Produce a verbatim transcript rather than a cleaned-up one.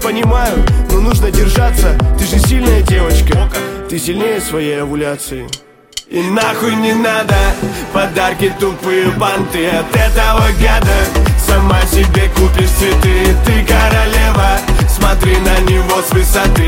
понимаю, но нужно держаться. Ты же сильная девочка, ты сильнее своей овуляции. И нахуй не надо подарки, тупые банты от этого гада. Сама себе купишь цветы, ты королева. Смотри на него с высоты,